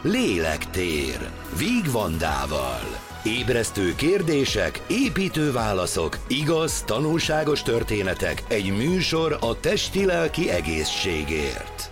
Lélektér Víg Vandával. Ébresztő kérdések, építő válaszok, igaz, tanulságos történetek, egy műsor a testi-lelki egészségért.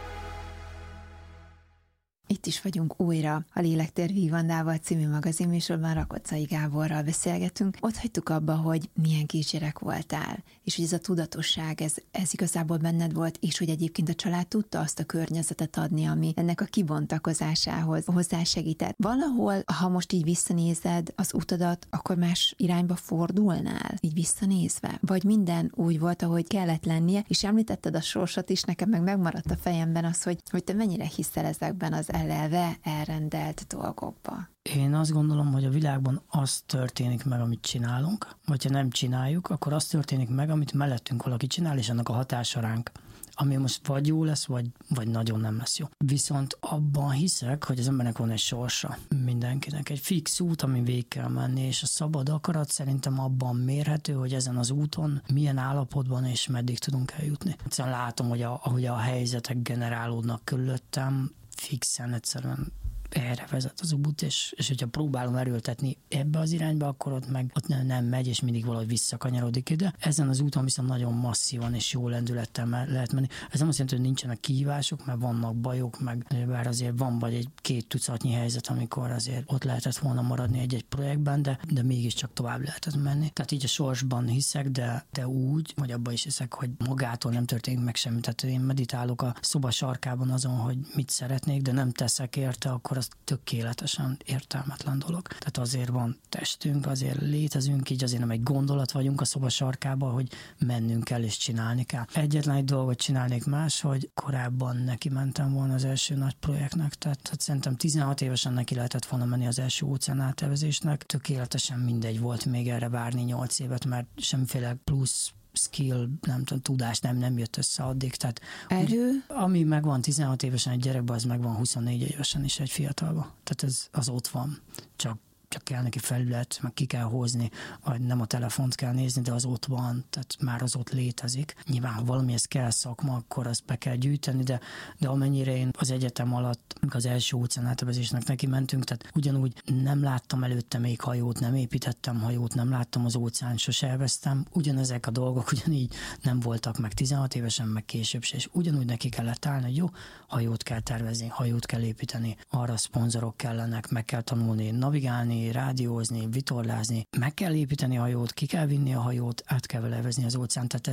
Itt is vagyunk újra. A Lélektér Víg Vandával című magazinműsorban Rakoczai Gáborral beszélgetünk. Ott hagytuk abba, hogy milyen kisgyerek voltál, és hogy ez a tudatosság, ez igazából benned volt, és hogy egyébként a család tudta azt a környezetet adni, ami ennek a kibontakozásához hozzásegített. Valahol, ha most így visszanézed az utadat, akkor más irányba fordulnál, így visszanézve? Vagy minden úgy volt, ahogy kellett lennie, és említetted a sorsot is, nekem meg megmaradt a fejemben az, hogy te mennyire hiszel ezekben az eleve elrendelt dolgokba. Én azt gondolom, hogy a világban az történik meg, amit csinálunk, vagy ha nem csináljuk, akkor az történik meg, amit mellettünk valaki csinál, és annak a hatása ránk, ami most vagy jó lesz, vagy nagyon nem lesz jó. Viszont abban hiszek, hogy az embernek van egy sorsa, mindenkinek egy fix út, ami végig kell menni, és a szabad akarat szerintem abban mérhető, hogy ezen az úton milyen állapotban és meddig tudunk eljutni. Egyszerűen látom, hogy ahogy a helyzetek generálódnak körülöttem, fixen egyszerűen erre vezet az út, és hogyha próbálom erőltetni ebbe az irányba, akkor ott nem megy, és mindig valahogy visszakanyarodik ide. Ezen az úton viszont nagyon masszívan és jó lendülettel lehet menni. Ez nem azt jelenti, hogy nincsenek kihívások, mert vannak bajok, meg bár azért van vagy egy-két tucatnyi helyzet, amikor azért ott lehetett volna maradni egy-egy projektben, de mégiscsak tovább lehetett menni. Tehát így a sorsban hiszek, de úgy, hogy abban is hiszek, hogy magától nem történik meg semmi. Tehát én meditálok a szoba sarkában azon, hogy mit szeretnék, de nem teszek érte, akkor az tökéletesen értelmetlen dolog. Tehát azért van testünk, azért létezünk, így azért nem egy gondolat vagyunk a szoba sarkában, hogy mennünk kell és csinálni kell. Egyetlen egy dolgot csinálnék más, hogy korábban neki mentem volna az első nagy projektnek, tehát szerintem 16 évesen neki lehetett volna menni az első óceán áttervezésnek, tökéletesen mindegy volt még erre várni 8 évet, mert semmiféle plusz skill, nem tudom, tudás nem jött össze addig. Tehát, erő? Ami megvan 16 évesen egy gyerekben, az megvan 24 évesen is egy fiatalban. Tehát az ott van. Csak kell neki felület, meg ki kell hozni, vagy nem a telefont kell nézni, de az ott van, tehát már az ott létezik. Nyilván, ha valamihez kell szakma, akkor azt be kell gyűjteni, de amennyire én az egyetem alatt, az első óceán áttervezésnek neki mentünk, tehát ugyanúgy nem láttam előtte még hajót, nem építettem hajót, nem láttam az óceánt, sose elvesztem. Ugyanezek a dolgok ugyanígy nem voltak meg 16 évesen, meg később se, és ugyanúgy neki kellett állni, hogy jó, hajót kell tervezni, hajót kell építeni, arra szponzorok kellenek, meg kell tanulni navigálni, rádiózni, vitorlázni, meg kell építeni a hajót, ki kell vinni a hajót, át kell vele vezni az óceánt, tehát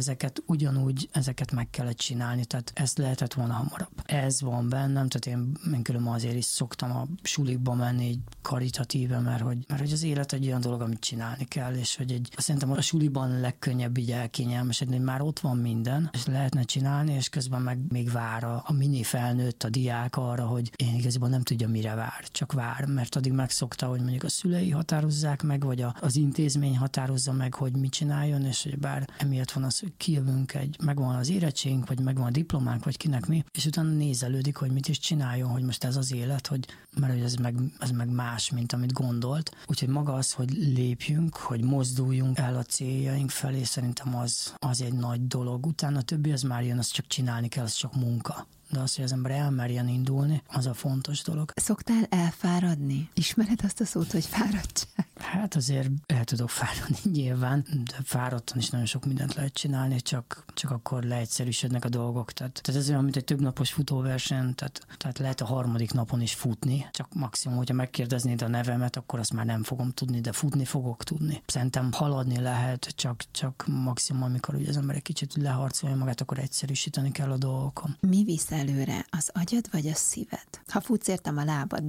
ezeket meg kellett csinálni, tehát ezt lehetett volna hamarabb. Ez van bennem, tehát én különben azért is szoktam a sulikba menni karitatíve, mert hogy az élet egy olyan dolog, amit csinálni kell, és hogy szerintem a suliban legkönnyebb így elkényelmesedni, hogy már ott van minden, és lehetne csinálni, és közben meg még vár a mini felnőtt, a diák arra, hogy én igazából nem tudja, mire vár, csak vár, mert addig megszokta, hogy mondjuk a szülei határozzák meg, vagy az intézmény határozza meg, hogy mit csináljon, és hogy bár emiatt van az, hogy kijövünk megvan az érettségünk, vagy megvan a diplománk, vagy kinek mi, és utána nézelődik, hogy mit is csináljon, hogy most ez az élet, mert ez meg más, mint amit gondolt. Úgyhogy maga az, hogy lépjünk, hogy mozduljunk el a céljaink felé, szerintem az egy nagy dolog. Utána a többi az már jön, az csak csinálni kell, az csak munka. De az, hogy az ember elmerjen indulni, az a fontos dolog. Szoktál elfáradni? Ismered azt a szót, hogy fáradtság? Hát azért el tudok fáradni nyilván, de fáradtan is nagyon sok mindent lehet csinálni, csak akkor leegyszerűsödnek a dolgok. Tehát ez olyan, mint egy többnapos futóverseny, tehát lehet a harmadik napon is futni, csak maximum, hogyha megkérdeznéd a nevemet, akkor azt már nem fogom tudni, de futni fogok tudni. Szerintem haladni lehet, csak maximum, amikor ugye az ember egy kicsit leharcolja magát, akkor egyszerűsíteni kell a dolgokon. Mi visz előre, az agyad vagy a szíved? Ha futsz, értem a lábad,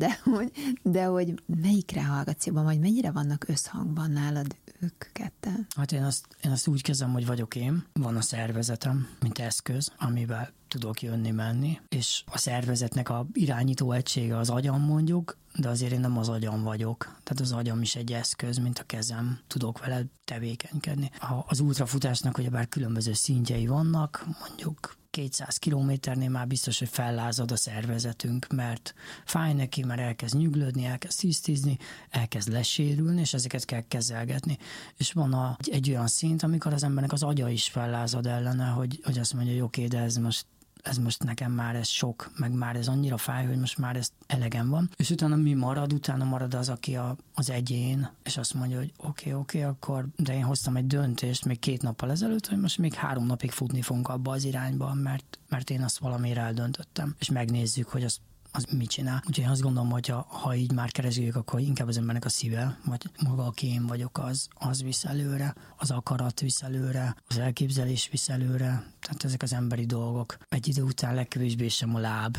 de hogy melyikre hallgatsz jobban, vagy mennyire vannak összhangban nálad ők ketten? Hát én azt úgy kezdem, hogy vagyok én, van a szervezetem, mint eszköz, amivel tudok jönni-menni, és a szervezetnek a irányító egysége az agyam mondjuk, de azért én nem az agyam vagyok. Tehát az agyam is egy eszköz, mint a kezem, tudok vele tevékenykedni. Az ultrafutásnak ugyebár különböző szintjei vannak, mondjuk 200 kilométernél már biztos, hogy fellázad a szervezetünk, mert fáj neki, mert elkezd nyüglődni, elkezd hisztizni, elkezd lesérülni, és ezeket kell kezelgetni. És van egy olyan szint, amikor az embernek az agya is fellázad ellene, hogy azt mondja, hogy oké, de ez most ez most nekem már ez sok, meg már ez annyira fáj, hogy most már ez elegem van. És utána mi marad? Utána marad az, aki az egyén, és azt mondja, hogy oké, akkor, de én hoztam egy döntést még 2 nappal ezelőtt, hogy most még 3 napig futni fogunk abba az irányba, mert én azt valamire eldöntöttem. És megnézzük, hogy az mit csinál. Úgyhogy én azt gondolom, hogy ha így már keresgéljük, akkor inkább az embernek a szíve, vagy maga, aki én vagyok, az visz előre, az akarat visz előre, az elképzelés visz előre, tehát ezek az emberi dolgok. Egy idő után legkevésbé sem a láb,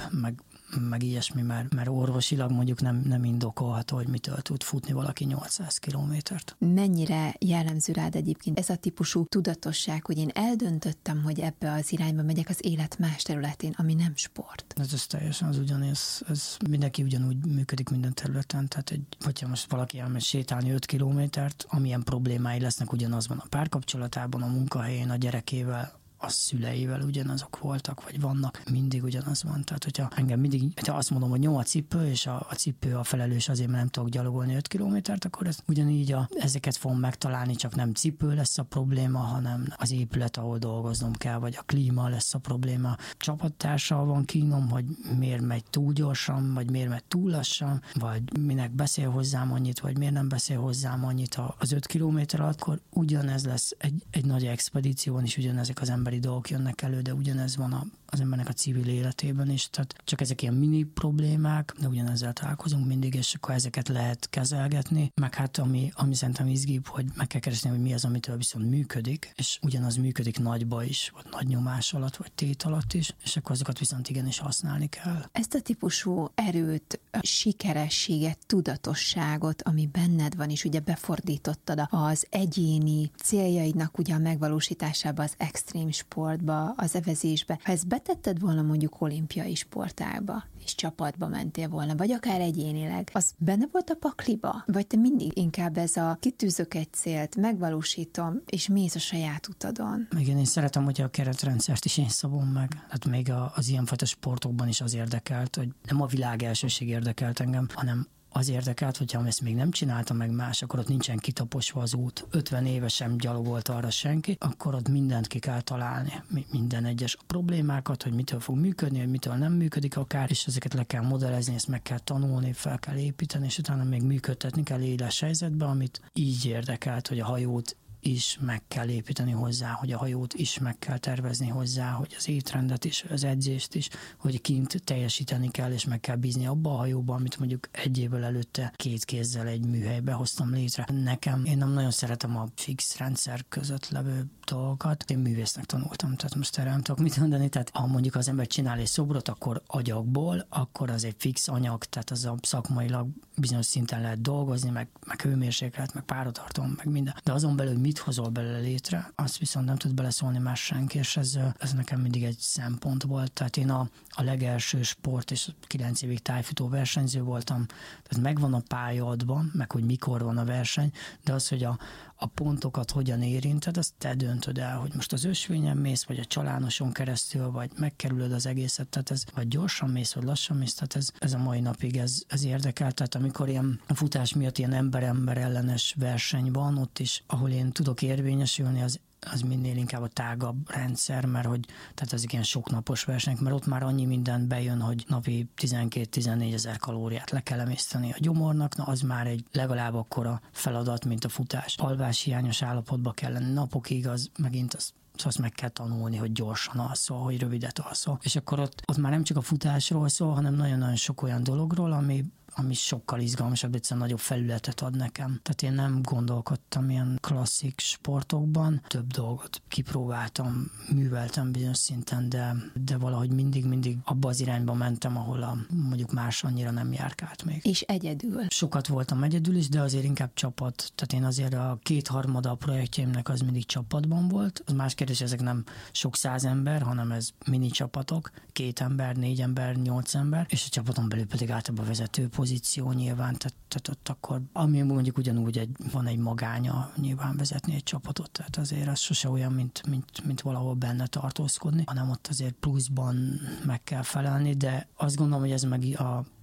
meg ilyesmi, mert orvosilag mondjuk nem indokolható, hogy mitől tud futni valaki 800 kilométert. Mennyire jellemző rád egyébként ez a típusú tudatosság, hogy én eldöntöttem, hogy ebbe az irányba megyek az élet más területén, ami nem sport? Ez teljesen az ugyanez, ez mindenki ugyanúgy működik minden területen, tehát hogyha most valaki elmegy sétálni 5 kilométert, amilyen problémái lesznek, ugyanaz van a párkapcsolatában, a munkahelyén, a gyerekével, a szüleivel ugyanazok voltak, vagy vannak, mindig ugyanaz van. Tehát, hogyha engem hogyha azt mondom, hogy nyom a cipő, és a cipő a felelős azért, mert nem tudok gyalogolni 5 kilométert, akkor ez ugyanígy ezeket fogom megtalálni, csak nem cipő lesz a probléma, hanem az épület, ahol dolgoznom kell, vagy a klíma lesz a probléma. Csapattársal van kínom, hogy miért megy túl gyorsan, vagy miért megy túl lassan, vagy minek beszél hozzám annyit, vagy miért nem beszél hozzám annyit az 5 kilométer alatt, akkor ugyanez lesz egy nagy expedíción is, ugyanezek az emberi dolgok jönnek elő, de ugyanez van az embernek a civil életében is, tehát csak ezek ilyen mini problémák, de ugyanezzel találkozunk mindig, és akkor ezeket lehet kezelgetni, meg hát ami szerintem izgibb, hogy meg kell keresni, hogy mi az, amitől viszont működik, és ugyanaz működik nagyba is, vagy nagy nyomás alatt, vagy tét alatt is, és akkor azokat viszont igenis használni kell. Ezt a típusú erőt, sikerességet, tudatosságot, ami benned van, és ugye befordítottad az egyéni céljaidnak ugye a megvalósításába, az extrém sportba, az evezésbe. Ha ezt betetted volna mondjuk olimpiai sportágba, és csapatba mentél volna, vagy akár egyénileg, az benne volt a pakliba? Vagy te mindig inkább ez a kitűzök egy célt, megvalósítom, és mész a saját utadon? Igen, én szeretem, hogy a keretrendszert is én szabom meg. Hát még az ilyenfajta sportokban is az érdekelt, hogy nem a világ elsőség érdekelt engem, hanem az érdekelt, hogyha ezt még nem csinálta meg más, akkor ott nincsen kitaposva az út. 50 éve sem gyalogolt arra senki, akkor ott mindent ki kell találni. Minden egyes problémákat, hogy mitől fog működni, hogy mitől nem működik akár, és ezeket le kell modellezni, ezt meg kell tanulni, fel kell építeni, és utána még működtetni kell éles helyzetbe, amit így érdekelt, hogy a hajót is meg kell építeni hozzá, hogy a hajót is meg kell tervezni hozzá, hogy az étrendet is, az edzést is, hogy kint teljesíteni kell, és meg kell bízni abba a hajóba, amit mondjuk 1 évvel előtte 2 kézzel egy műhelybe hoztam létre. Nekem, én nem nagyon szeretem a fix rendszer között levő dolgokat. Én művésznek tanultam, tehát most erre nem tudok mit mondani, tehát ha mondjuk az ember csinál egy szobrot, akkor agyagból, akkor az egy fix anyag, tehát az a szakmailag bizonyos szinten lehet dolgozni, meg hőmérséklet, meg páratartalom, meg minden. De azon belül mit hozol belőle létre, azt viszont nem tud beleszólni más senki, és ez nekem mindig egy szempont volt. Tehát én a legelső sport, és 9 évig tájfutó versenyző voltam, tehát megvan a pálya adva, meg hogy mikor van a verseny, de az, hogy a pontokat hogyan érinted, azt te döntöd el, hogy most az ösvényen mész, vagy a csalánoson keresztül, vagy megkerülöd az egészet, tehát vagy gyorsan mész, vagy lassan mész, tehát ez a mai napig ez érdekel. Tehát amikor ilyen a futás miatt ilyen ember-ember ellenes verseny van, ott is, ahol én tudok érvényesülni, az minél inkább a tágabb rendszer, mert hogy tehát ezek ilyen soknapos versenyek, mert ott már annyi minden bejön, hogy napi 12-14 ezer kalóriát le kell emészteni a gyomornak, na az már egy legalább akkora feladat, mint a futás. Alváshiányos állapotba kell lenni napokig, az megint azt meg kell tanulni, hogy gyorsan alszol, hogy rövidet alszol. És akkor ott már nem csak a futásról szól, hanem nagyon-nagyon sok olyan dologról, ami sokkal izgalmasabb, egyszerűen nagyobb felületet ad nekem. Tehát én nem gondolkodtam ilyen klasszik sportokban, több dolgot kipróbáltam, műveltem bizonyos szinten, de valahogy mindig abba az irányba mentem, ahol mondjuk más annyira nem járkált még. És egyedül? Sokat voltam egyedül is, de azért inkább csapat. Tehát én azért a 2/3 a projektjeimnek az mindig csapatban volt. Az más kérdés, ezek nem sok 100 ember, hanem ez mini csapatok, 2 ember, 4 ember, 8 ember, és a csapaton belül pedig általában vezető pozíció nyilván, tehát ott akkor, ami mondjuk ugyanúgy van egy magánya nyilván vezetni egy csapatot, tehát azért az sose olyan, mint valahol benne tartózkodni, hanem ott azért pluszban meg kell felelni, de azt gondolom, hogy ez meg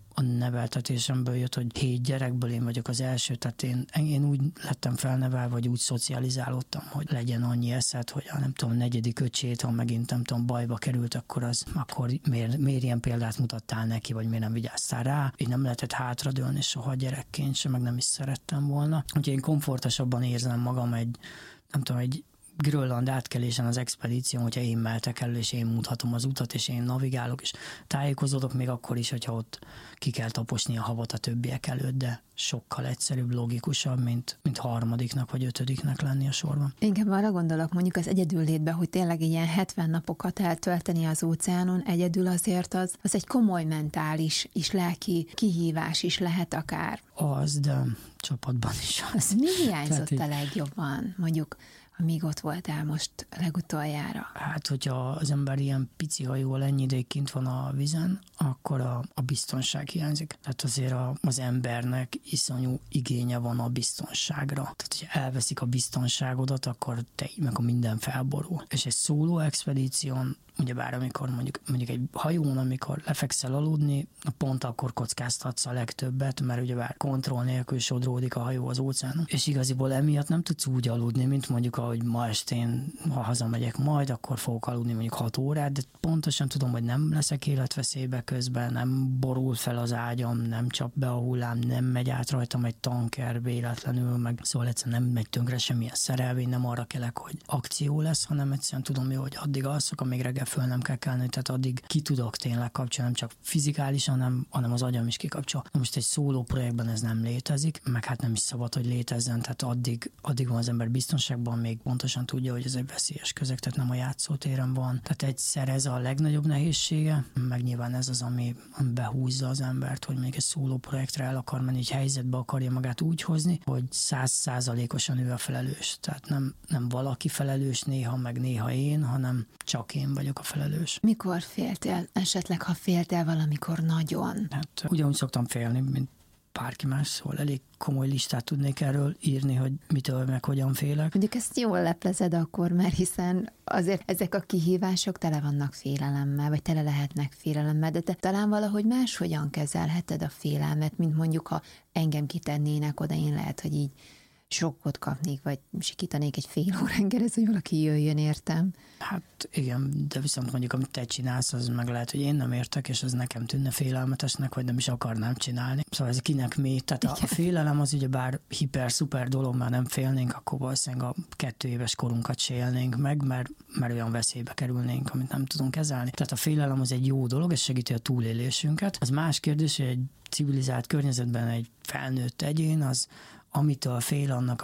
a neveltetésemből jött, hogy 7 gyerekből én vagyok az első, tehát én úgy lettem felnevelve, vagy úgy szocializálódtam, hogy legyen annyi eszed, hogy nem tudom, 4. öcsét, ha megint nem tudom, bajba került, akkor miért ilyen példát mutattál neki, vagy miért nem vigyáztál rá. Így nem lehetett hátradőlni soha gyerekként sem, meg nem is szerettem volna. Úgyhogy én komfortosabban érzem magam egy Grönland átkelésen az expedíción, hogyha én meltek elő, és én mutatom az utat, és én navigálok, és tájékozódok még akkor is, hogyha ott ki kell taposni a havat a többiek előtt, de sokkal egyszerűbb, logikusabb, mint 3. vagy 5. lenni a sorban. Inkább arra gondolok mondjuk az egyedüllétbe, hogy tényleg ilyen 70 napokat eltölteni az óceánon egyedül azért az egy komoly mentális és lelki kihívás is lehet akár. Az, de csapatban is az. Mi hiányzott a legjobban, mondjuk, amíg ott voltál most legutoljára? Hát, hogyha az ember ilyen pici hajóval ennyi ideig kint van a vízen, akkor a biztonság hiányzik. Tehát azért az embernek iszonyú igénye van a biztonságra. Tehát, hogyha elveszik a biztonságodat, akkor meg a minden felborul. És egy szóló expedíción, ugyebár amikor mondjuk egy hajón, amikor lefekszel aludni, pont akkor kockáztatsz a legtöbbet, mert ugyebár kontroll nélkül sodródik a hajó az óceánon. És igaziból emiatt nem tudsz úgy aludni, mint mondjuk, ahogy ma estén, ha hazamegyek majd, akkor fogok aludni mondjuk 6 órát, de pontosan tudom, hogy nem leszek életveszélybe közben, nem borul fel az ágyam, nem csap be a hullám, nem megy át rajtam egy tanker véletlenül, meg szóval egyszerűen nem megy tönkre semmilyen szerelvény, nem arra kelek, hogy akció lesz, hanem egyszerűen tudom jó, hogy addig alszok, amíg reggel föl nem kell kelni, tehát addig ki tudok tényleg kapcsolni, nem csak fizikálisan, hanem az agyam is kikapcsol. Most egy szóló projektben ez nem létezik, meg hát nem is szabad, hogy létezzen, tehát addig van az ember biztonságban, még pontosan tudja, hogy ez egy veszélyes közeg, tehát nem a játszótéren van. Tehát egyszer ez a legnagyobb nehézsége, meg nyilván ez az, ami behúzza az embert, hogy még egy szóló projektre el akar menni, egy helyzetbe akarja magát úgy hozni, hogy 100%-osan ő a felelős. Tehát nem valaki felelős néha, meg néha én, hanem csak én vagyok a felelős. Mikor féltél? Esetleg, ha féltél valamikor nagyon? Hát ugyanúgy szoktam félni, mint bárki más, szóval elég komoly listát tudnék erről írni, hogy mitől meg hogyan félek. Mondjuk ezt jól leplezed akkor, mert hiszen azért ezek a kihívások tele vannak félelemmel, vagy tele lehetnek félelemmel, de te talán valahogy máshogyan kezelheted a félelmet, mint mondjuk, ha engem kitennének oda, én lehet, hogy így sokkot kapnék, vagy sikítanék egy fél órán keresztül, hogy valaki jöjjön, értem. Hát igen, de viszont mondjuk, amit te csinálsz, az meg lehet, hogy én nem értek, és ez nekem tűnne félelmetesnek, vagy nem is akarnám csinálni. Szóval ez kinek mi? Tehát a félelem az ugye bár hiper-szuper dolog, már nem félnénk, akkor valószínűleg a 2 éves korunkat se élnénk meg, mert olyan veszélybe kerülnénk, amit nem tudunk kezelni. Tehát a félelem az egy jó dolog, ez segíti a túlélésünket. Az más kérdés, hogy egy civilizált környezetben egy felnőtt egyén, az amitől fél, annak a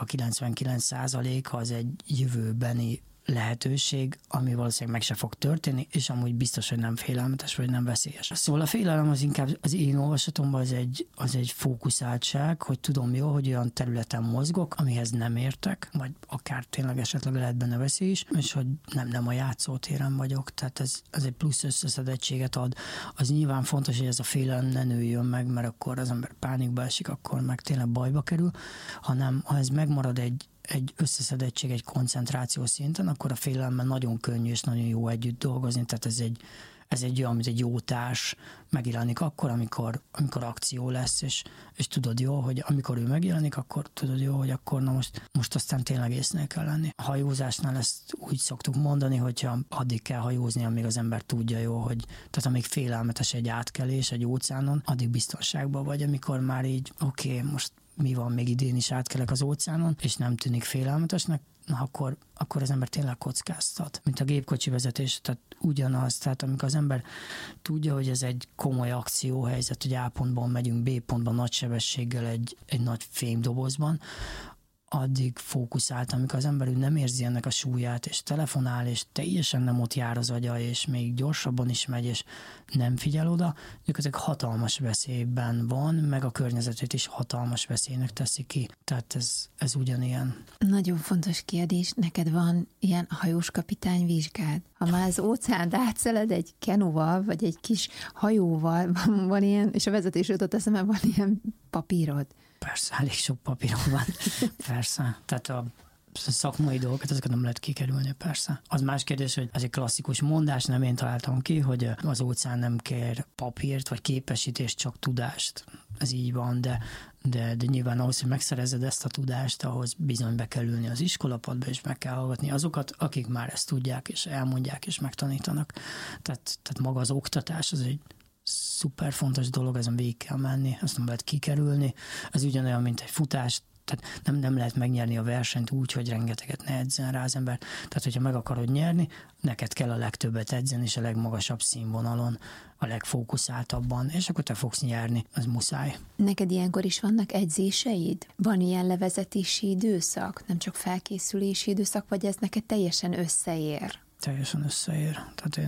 99%-a az egy jövőbeni lehetőség, ami valószínűleg meg se fog történni, és amúgy biztos, hogy nem félelmetes, vagy nem veszélyes. Szóval a félelem az inkább az én olvasatomban az egy fókuszáltság, hogy tudom jó, hogy olyan területen mozgok, amihez nem értek, vagy akár tényleg esetleg lehet benne veszély is, és hogy nem a játszótéren vagyok, tehát ez egy plusz összeszedettséget ad. Az nyilván fontos, hogy ez a félelem ne nőjön meg, mert akkor az ember pánikba esik, akkor meg tényleg bajba kerül, hanem ha ez megmarad egy összeszedettség, egy koncentráció szinten, akkor a félelemmel nagyon könnyű és nagyon jó együtt dolgozni, tehát ez egy olyan, mint egy jó társ megjelenik akkor, amikor akció lesz, és tudod jó, hogy amikor ő megjelenik, akkor tudod jó, hogy akkor na most aztán tényleg észnél kell lenni. A hajózásnál ezt úgy szoktuk mondani, hogyha addig kell hajózni, amíg az ember tudja jó, hogy tehát amíg félelmetes egy átkelés egy óceánon, addig biztonságban vagy, amikor már így oké, most mi van, még idén is átkelek az óceánon, és nem tűnik félelmetesnek, akkor az ember tényleg kockáztat. Mint a gépkocsi vezetés, tehát ugyanaz, tehát amikor az ember tudja, hogy ez egy komoly akcióhelyzet, hogy A pontban megyünk B pontban nagy sebességgel egy nagy fémdobozban, addig fókuszált, amikor az ember nem érzi ennek a súlyát, és telefonál, és teljesen nem ott jár az agya, és még gyorsabban is megy, és nem figyel oda, gyakorlatilag hatalmas veszélyben van, meg a környezetét is hatalmas veszélynek teszi ki. Tehát ez ugyanilyen. Nagyon fontos kérdés, neked van ilyen hajóskapitány vizsgád? Ha már az óceánt átszeled egy kenuval, vagy egy kis hajóval, van ilyen, és a vezetés jutott eszembe, van ilyen papírod? Persze, elég sok papírom van. Persze. Tehát szakmai dolgokat, ezeket nem lehet kikerülni, persze. Az más kérdés, hogy ez egy klasszikus mondás, nem én találtam ki, hogy az óceán nem kér papírt, vagy képesítést, csak tudást. Ez így van, de nyilván ahhoz, hogy megszerezed ezt a tudást, ahhoz bizony be kell ülni az iskolapadba, és meg kell hallgatni azokat, akik már ezt tudják, és elmondják, és megtanítanak. Tehát maga az oktatás, az egy szuper fontos dolog, ezen végig kell menni, azt nem lehet kikerülni. Ez ugyanolyan, mint egy futás, tehát nem lehet megnyerni a versenyt úgy, hogy rengeteget ne edzen rá az ember. Tehát, hogyha meg akarod nyerni, neked kell a legtöbbet edzeni, és a legmagasabb színvonalon, a legfókuszáltabban, és akkor te fogsz nyerni, az muszáj. Neked ilyenkor is vannak edzéseid? Van ilyen levezetési időszak, nem csak felkészülési időszak, vagy ez neked teljesen összeér? Teljesen összeér. Tehát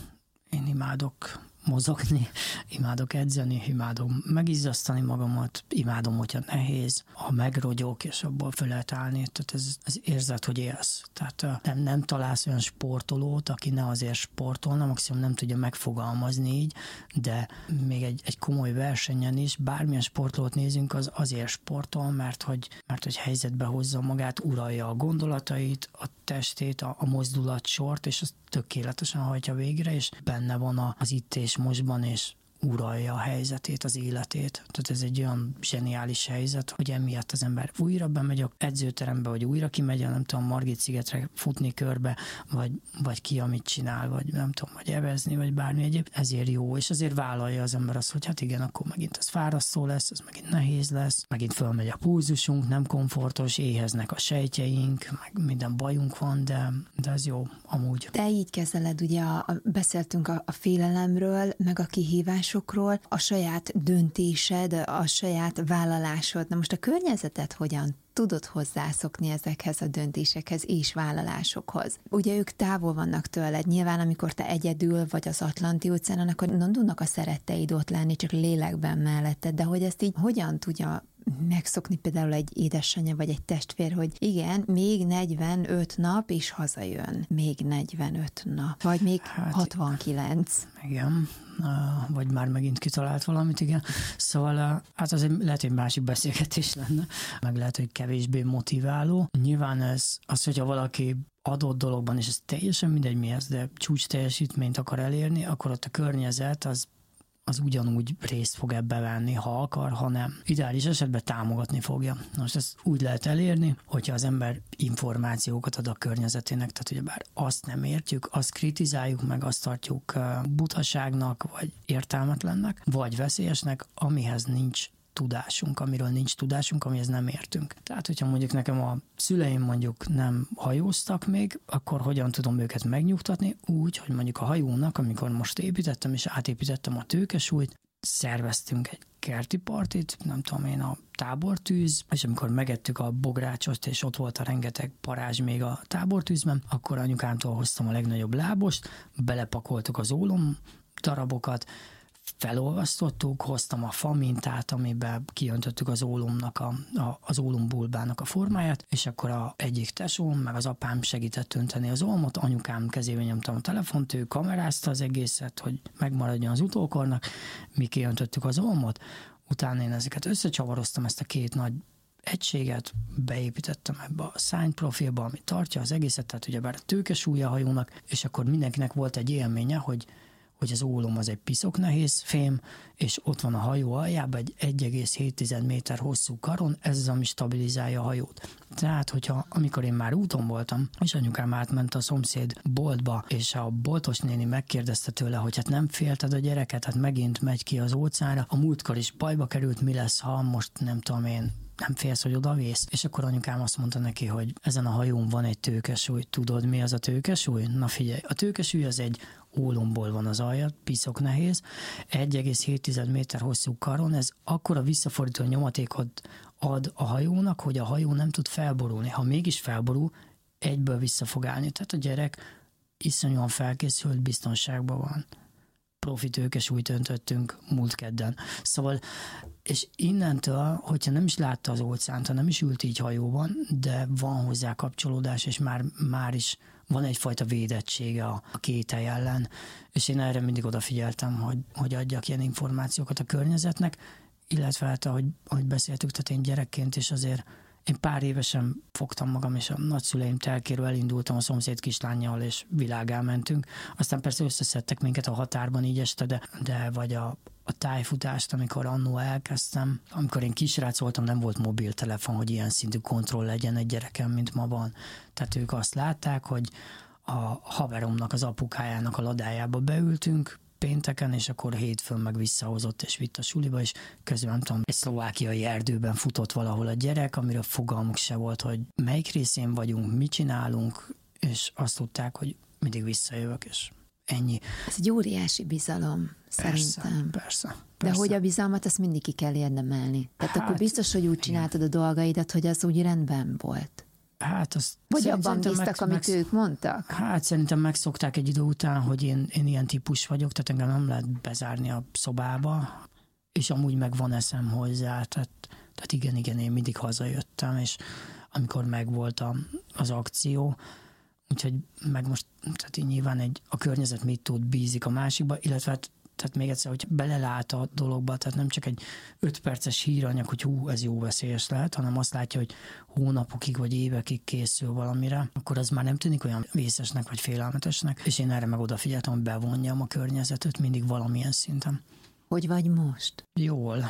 én imádok mozogni, imádok edzeni, imádom megizzasztani magamat, imádom, hogyha nehéz, ha megrogyok, és abból föl lehet állni, tehát ez érzet, hogy élsz. Tehát nem találsz olyan sportolót, aki ne azért sportolna, maximum nem tudja megfogalmazni így, de még egy komoly versenyen is, bármilyen sportolót nézünk, az azért sportol, mert hogy helyzetbe hozza magát, uralja a gondolatait, a testét, a mozdulatsort, és azt tökéletesen hajtja végre, és benne van az itt és mostban, és uralja a helyzetét, az életét. Tehát ez egy olyan zseniális helyzet, hogy emiatt az ember újra bemegy a edzőterembe, vagy újra kimegy, nem tudom, Margit-szigetre futni körbe, vagy ki, amit csinál, vagy nem tudom, vagy evezni, vagy bármi egyéb. Ezért jó, és azért vállalja az ember azt, hogy hát igen, akkor megint ez fárasztó lesz, ez megint nehéz lesz, megint fölmegy a pulzusunk, nem komfortos, éheznek a sejtjeink, meg minden bajunk van, de ez jó, amúgy. Te így kezeled, ugye beszéltünk a félelemről, meg a kihívás a saját döntésed, a saját vállalásod. Na most a környezetet hogyan tudod hozzászokni ezekhez a döntésekhez és vállalásokhoz? Ugye ők távol vannak tőled. Nyilván, amikor te egyedül vagy az Atlanti-óceánon, akkor nem tudnak a szeretteid ott lenni, csak lélekben melletted, de hogy ezt így hogyan tudja megszokni például egy édesanyja vagy egy testvér, hogy igen, még 45 nap és hazajön. Még 45 nap. Vagy még 69. Igen. Vagy már megint kitalált valamit, igen. Szóval hát az lehet, hogy másik beszélgetés lenne, meg lehet, hogy kevésbé motiváló. Nyilván az, hogyha valaki adott dologban, és ez teljesen mindegy mihez, de csúcs teljesítményt akar elérni, akkor ott a környezet az ugyanúgy részt fog ebbe venni, ha akar, ha nem. Ideális esetben támogatni fogja. Most ezt úgy lehet elérni, hogyha az ember információkat ad a környezetének, tehát ugyebár azt nem értjük, azt kritizáljuk meg, azt tartjuk butaságnak, vagy értelmetlennek, vagy veszélyesnek, amihez nincs tudásunk, amiről nincs tudásunk, amihez nem értünk. Tehát, hogyha mondjuk nekem a szüleim mondjuk nem hajóztak még, akkor hogyan tudom őket megnyugtatni? Úgy, hogy mondjuk a hajónak, amikor most építettem, és átépítettem a tőkesúlyt, szerveztünk egy kerti partit, nem tudom én, a tábortűz, és amikor megettük a bográcsot, és ott volt a rengeteg parázs még a tábortűzben, akkor anyukámtól hoztam a legnagyobb lábost, belepakoltuk az ólom darabokat, felolvasztottuk, hoztam a fa mintát, amiben kiöntöttük az ólomnak, az ólombulbának a formáját, és akkor a egyik tesóm, meg az apám segített önteni az ólmot, anyukám kezébe nyomtam a telefont, ő kamerázta az egészet, hogy megmaradjon az utókornak, mi kiöntöttük az ólmot, utána én ezeket összecsavaroztam, ezt a két nagy egységet, beépítettem ebbe a szárnyprofilba, ami tartja az egészet, tehát ugyebár a tőkesúlya a hajónak, és akkor mindenkinek volt egy élménye, hogy az ólom az egy piszok nehéz fém, és ott van a hajó aljában egy 1,7 méter hosszú karon, ez az, ami stabilizálja a hajót. Tehát, amikor én már úton voltam, és anyukám átment a szomszéd boltba, és a boltos néni megkérdezte tőle, hogy hát nem félted a gyereket, hát megint megy ki az óceánra, a múltkor is bajba került, mi lesz, ha most nem tudom én, nem félsz, hogy odavész? És akkor anyukám azt mondta neki, hogy ezen a hajón van egy tőkesúly. Tudod, mi az a tőkesúly? Na figyelj, a tőkesúly az egy ólomból van az alja, piszok nehéz, 1,7 méter hosszú karon, ez akkora visszafordító nyomatékot ad a hajónak, hogy a hajó nem tud felborulni. Ha mégis felborul, egyből vissza fog állni. Tehát a gyerek iszonyúan felkészült, biztonságban van. Profi tőkesúlyt öntöttünk múlt kedden. Szóval, és innentől, hogyha nem is látta az óceánt, ha nem is ült így hajóban, de van hozzá kapcsolódás, és már is van egyfajta védettsége a kételj ellen, és én erre mindig odafigyeltem, hogy adjak ilyen információkat a környezetnek, illetve hát, ahogy beszéltük, tehát én gyerekként is azért Én pár évesen fogtam magam, és a nagyszüleim telkéről elindultam a szomszéd kislánnyal, és világgá mentünk. Aztán persze összeszedtek minket a határban így este, de vagy a tájfutást, amikor annó elkezdtem. Amikor én kisrác voltam, nem volt mobiltelefon, hogy ilyen szintű kontroll legyen egy gyerekem, mint ma van. Tehát ők azt látták, hogy a haveromnak, az apukájának a ladájába beültünk pénteken, és akkor hétfőn meg visszahozott és vitt a suliba, és közben nem tudom, egy szlovákiai erdőben futott valahol a gyerek, amiről fogalmuk se volt, hogy melyik részén vagyunk, mit csinálunk, és azt tudták, hogy mindig visszajövök, és ennyi. Ez egy óriási bizalom, szerintem. Persze. De hogy a bizalmat, azt mindig ki kell érdemelni. Tehát akkor biztos, hogy úgy csináltad a dolgaidat, hogy az úgy rendben volt. Hát azt vagy abban bíztak, amit ők mondtak? Hát szerintem megszokták egy idő után, hogy én ilyen típus vagyok, tehát engem nem lehet bezárni a szobába, és amúgy meg van eszem hozzá, tehát igen, én mindig hazajöttem, és amikor megvolt az akció, úgyhogy meg most, tehát így nyilván a környezet mit tud, bízik a másikba, illetve tehát még egyszer, hogy belelát a dologba, tehát nem csak egy 5 perces híranyag, hogy ez jó veszélyes lehet, hanem azt látja, hogy hónapokig vagy évekig készül valamire, akkor az már nem tűnik olyan vészesnek vagy félelmetesnek, és én erre meg odafigyeltem, hogy bevonjam a környezetet mindig valamilyen szinten. Hogy vagy most? Jól.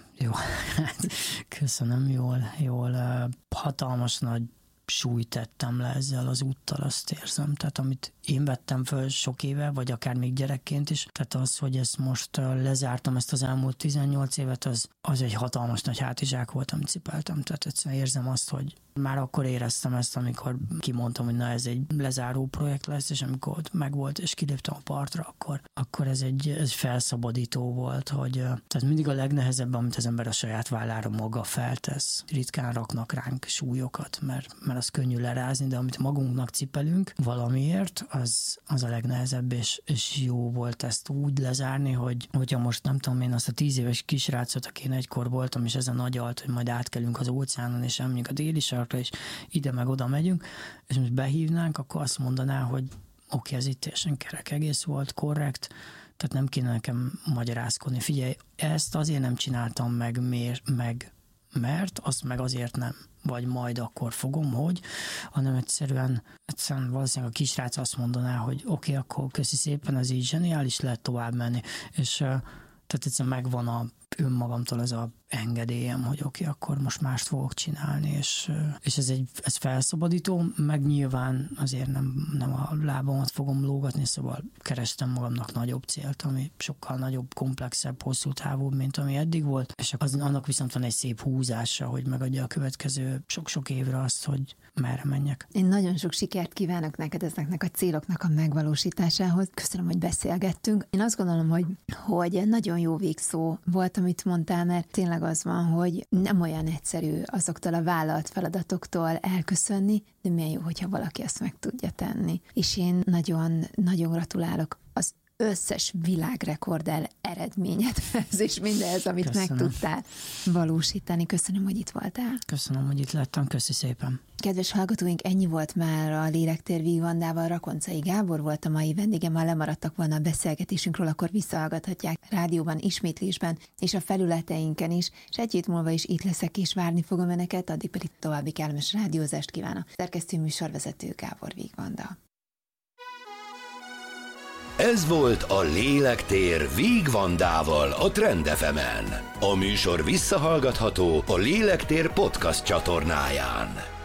Köszönöm, jól. Hatalmas nagy súlyt tettem le ezzel az úttal, azt érzem. Tehát amit én vettem föl sok éve, vagy akár még gyerekként is, tehát az, hogy ezt most lezártam ezt az elmúlt 18 évet, az egy hatalmas nagy hátizsák volt, amit cipeltem. Tehát egyszerűen érzem azt, hogy már akkor éreztem ezt, amikor kimondtam, hogy na ez egy lezáró projekt lesz, és amikor ott megvolt, és kiléptem a partra, akkor ez egy felszabadító volt, hogy tehát mindig a legnehezebb, amit az ember a saját vállára maga feltesz. Ritkán raknak ránk súlyokat, mert az könnyű lerázni, de amit magunknak cipelünk valamiért, az a legnehezebb, és jó volt ezt úgy lezárni, hogyha most nem tudom én azt a 10 éves kisrácot, aki én egykor voltam, és ezen agyalt, hogy majd átkelünk az óceánon, és elmegyünk a déli sarkra, és ide meg oda megyünk, és most behívnánk, akkor azt mondaná, hogy oké, ez itt teljesen kerek egész volt, korrekt, tehát nem kéne nekem magyarázkodni. Figyelj, ezt azért nem csináltam mert azt meg azért nem, vagy majd akkor fogom, hanem egyszerűen valószínűleg a kisrác azt mondaná, hogy oké, akkor köszi szépen, ez így zseniális, lehet tovább menni, és tehát egyszerűen megvan önmagamtól ez a engedélyem, hogy oké, akkor most mást fogok csinálni, és ez felszabadító, meg nyilván azért nem a lábamat fogom lógatni, szóval kerestem magamnak nagyobb célt, ami sokkal nagyobb, komplexebb, hosszú távúbb, mint ami eddig volt, és annak viszont van egy szép húzása, hogy megadja a következő sok-sok évre azt, hogy merre menjek. Én nagyon sok sikert kívánok neked ezeknek a céloknak a megvalósításához. Köszönöm, hogy beszélgettünk. Én azt gondolom, hogy nagyon jó végszó volt, amit mondtál, mert tényleg az van, hogy nem olyan egyszerű azoktól a vállalt feladatoktól elköszönni, de milyen jó, hogyha valaki ezt meg tudja tenni. És én nagyon, nagyon gratulálok az összes világrekord eredményedhez, és mindenhez, amit meg tudtál valósítani. Köszönöm, hogy itt voltál. Köszönöm, hogy itt lettem. Köszi szépen. Kedves hallgatóink, ennyi volt már a Lélektér Vígvandával. Rakoncai Gábor volt a mai vendégem. Ha lemaradtak volna a beszélgetésünkről, akkor visszahallgathatják rádióban, ismétlésben, és a felületeinken is, és egy hét múlva is itt leszek, és várni fogom önöket, addig pedig további kellemes rádiózást kívánok. Szerkesztő műsorvezető Gábor Vígvanda. Ez volt a Lélektér Vígvandával a Trend FM-en. A műsor visszahallgatható a Lélektér podcast csatornáján.